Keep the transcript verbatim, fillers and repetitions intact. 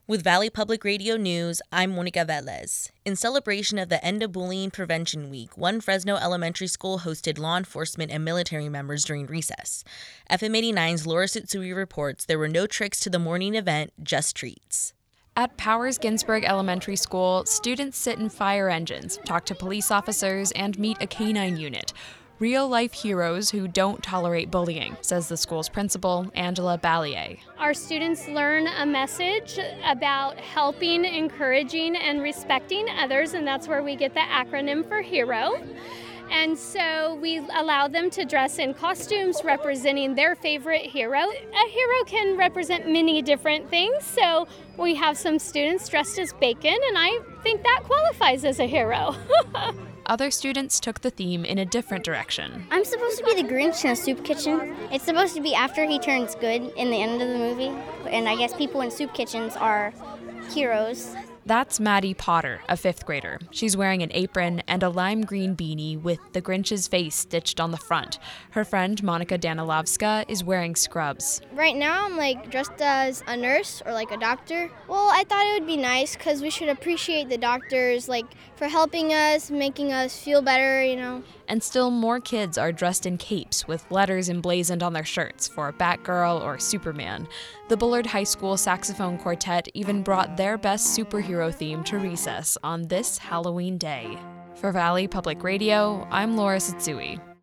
With Valley Public Radio News, I'm Monica Velez. In celebration of the End of Bullying Prevention Week, one Fresno elementary school hosted law enforcement and military members during recess. F M eighty-nine's Laura Sutsui reports there were no tricks to the morning event, just treats. At Powers Ginsburg Elementary School, students sit in fire engines, talk to police officers, and meet a canine unit. Real-life heroes who don't tolerate bullying, says the school's principal, Angela Ballier. Our students learn a message about helping, encouraging, and respecting others, and that's where we get the acronym for HERO. And so we allow them to dress in costumes representing their favorite hero. A hero can represent many different things, so we have some students dressed as bacon, and I think that qualifies as a hero. Other students took the theme in a different direction. I'm supposed to be the Grinch in a soup kitchen. It's supposed to be after he turns good in the end of the movie, and I guess people in soup kitchens are heroes. That's Maddie Potter, a fifth grader. She's wearing an apron and a lime green beanie with the Grinch's face stitched on the front. Her friend Monica Danilovska is wearing scrubs. Right now I'm like dressed as a nurse or like a doctor. Well, I thought it would be nice because we should appreciate the doctors like for helping us, making us feel better, you know. And still more kids are dressed in capes with letters emblazoned on their shirts for Batgirl or Superman. The Bullard High School Saxophone Quartet even brought their best superhero theme to recess on this Halloween day. For Valley Public Radio, I'm Laura Sutsui.